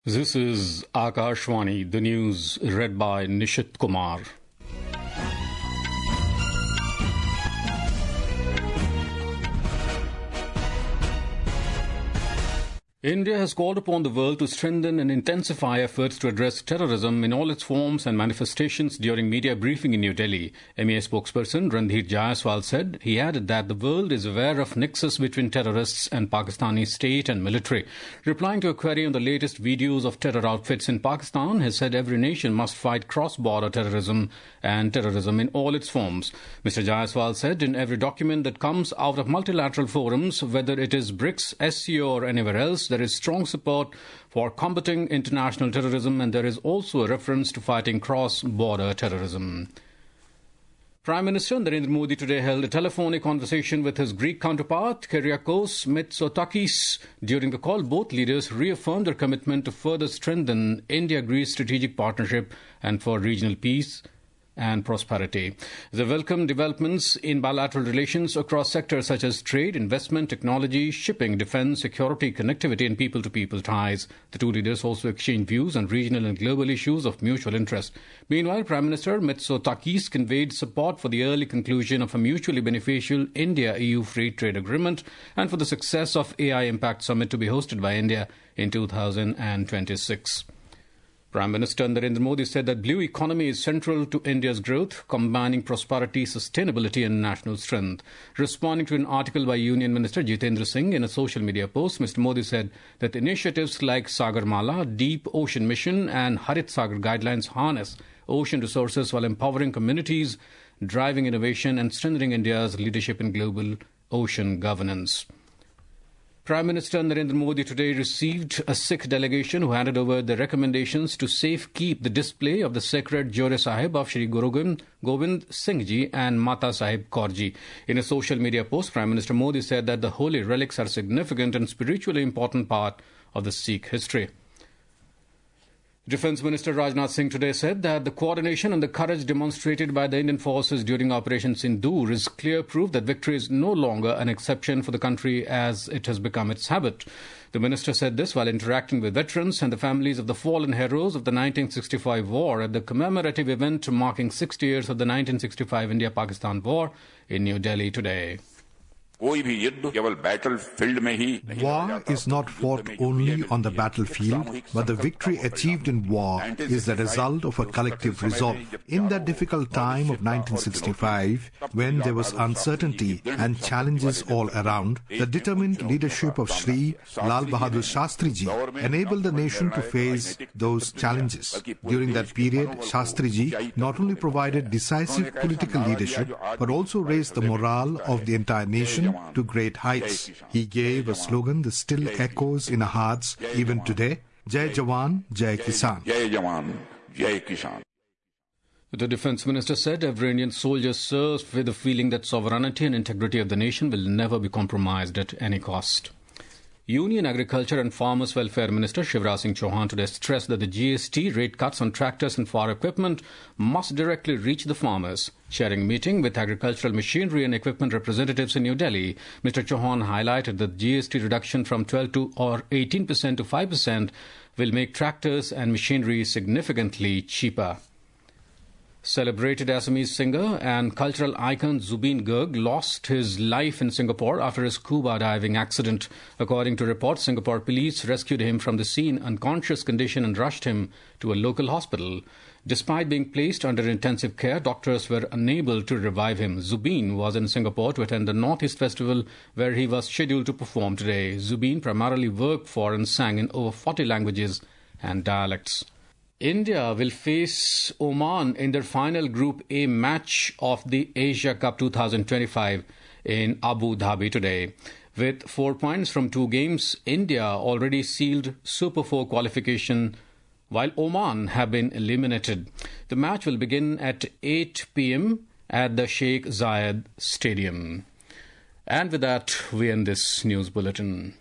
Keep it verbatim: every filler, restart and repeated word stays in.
This is Akashvani, the news read by Nishit Kumar. India has called upon the world to strengthen and intensify efforts to address terrorism in all its forms and manifestations during media briefing in New Delhi. M E A spokesperson Randhir Jaiswal said. He added that the world is aware of nexus between terrorists and Pakistani state and military. Replying to a query on the latest videos of terror outfits in Pakistan, he said every nation must fight cross-border terrorism and terrorism in all its forms. Mister Jaiswal said in every document that comes out of multilateral forums, whether it is BRICS, S C O or anywhere else, there is strong support for combating international terrorism, and there is also a reference to fighting cross-border terrorism. Prime Minister Narendra Modi today held a telephonic conversation with his Greek counterpart, Kyriakos Mitsotakis. During the call, both leaders reaffirmed their commitment to further strengthen India-Greece strategic partnership and for regional peace and prosperity. The welcome developments in bilateral relations across sectors such as trade, investment, technology, shipping, defense, security, connectivity and people-to-people ties. The two leaders also exchanged views on regional and global issues of mutual interest. Meanwhile, Prime Minister Mitsotakis conveyed support for the early conclusion of a mutually beneficial India-E U free trade agreement and for the success of A I Impact Summit to be hosted by India in two thousand twenty-six. Prime Minister Narendra Modi said that blue economy is central to India's growth, combining prosperity, sustainability and national strength. Responding to an article by Union Minister Jitendra Singh in a social media post, Mister Modi said that initiatives like Sagarmala, Deep Ocean Mission and Harit Sagar guidelines harness ocean resources while empowering communities, driving innovation and strengthening India's leadership in global ocean governance. Prime Minister Narendra Modi today received a Sikh delegation who handed over the recommendations to safe-keep the display of the sacred Jore Sahib of Shri Guru Gobind Singh Ji and Mata Sahib Kaur Ji. In a social media post, Prime Minister Modi said that the holy relics are a significant and spiritually important part of the Sikh history. Defence Minister Rajnath Singh today said that the coordination and the courage demonstrated by the Indian forces during Operation Sindoor is clear proof that victory is no longer an exception for the country as it has become its habit. The minister said this while interacting with veterans and the families of the fallen heroes of the nineteen sixty-five war at the commemorative event marking sixty years of the nineteen sixty-five India-Pakistan War in New Delhi today. War is not fought only on the battlefield, but the victory achieved in war is the result of a collective resolve. In that difficult time of nineteen sixty-five, when there was uncertainty and challenges all around, the determined leadership of Shri Lal Bahadur Shastri Ji enabled the nation to face those challenges. During that period, Shastri Ji not only provided decisive political leadership, but also raised the morale of the entire nation to great heights. He gave a slogan that still echoes in our hearts even today: Jai Jawan, Jai Kisan. Jai Jawan, Jai Kisan. The Defence Minister said every Indian soldier serves with the feeling that sovereignty and integrity of the nation will never be compromised at any cost. Union Agriculture and Farmers Welfare Minister Shivraj Singh Chauhan today stressed that the G S T rate cuts on tractors and farm equipment must directly reach the farmers. Sharing a meeting with agricultural machinery and equipment representatives in New Delhi, Mister Chauhan highlighted that G S T reduction from twelve to or eighteen percent to five percent will make tractors and machinery significantly cheaper. Celebrated Assamese singer and cultural icon Zubeen Garg lost his life in Singapore after a scuba diving accident. According to reports, Singapore police rescued him from the scene unconscious condition and rushed him to a local hospital. Despite being placed under intensive care, doctors were unable to revive him. Zubeen was in Singapore to attend the Northeast Festival where he was scheduled to perform today. Zubeen primarily worked for and sang in over forty languages and dialects. India will face Oman in their final Group A match of the Asia Cup twenty twenty-five in Abu Dhabi today. With four points from two games, India already sealed Super four qualification, while Oman have been eliminated. The match will begin at eight p.m. at the Sheikh Zayed Stadium. And with that, we end this news bulletin.